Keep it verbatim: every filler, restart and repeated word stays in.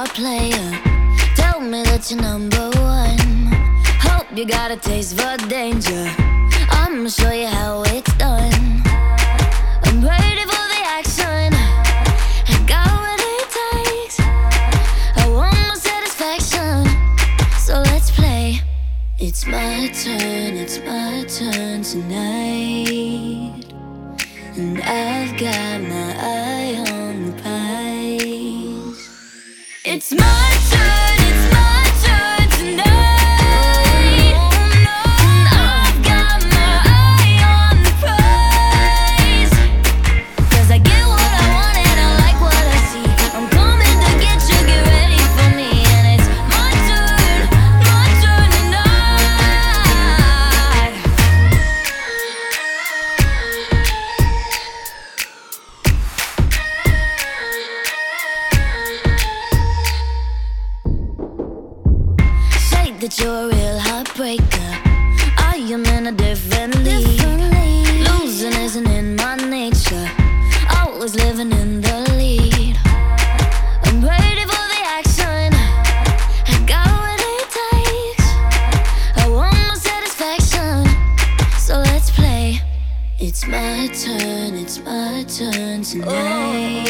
player. Tell me that you're number one. Hope you got a taste for danger. I'ma show you how it's done. I'm ready for the action. I got what it takes. I want my satisfaction. So let's play. It's my turn, it's my turn tonight. And I've got my eye on the prize. It's my turn, it's my turn tonight. And I've got my eye on the prize. 'Cause I get what I want and I like what I see. I'm coming to get you, get ready for me. And it's my turn, my turn tonight. Say that you're a real heartbreaker. I am in a different league. Losing isn't in my nature. Always living in the lead. I'm ready for the action. I got what it takes. I want my satisfaction. So let's play. It's my turn, it's my turn tonight.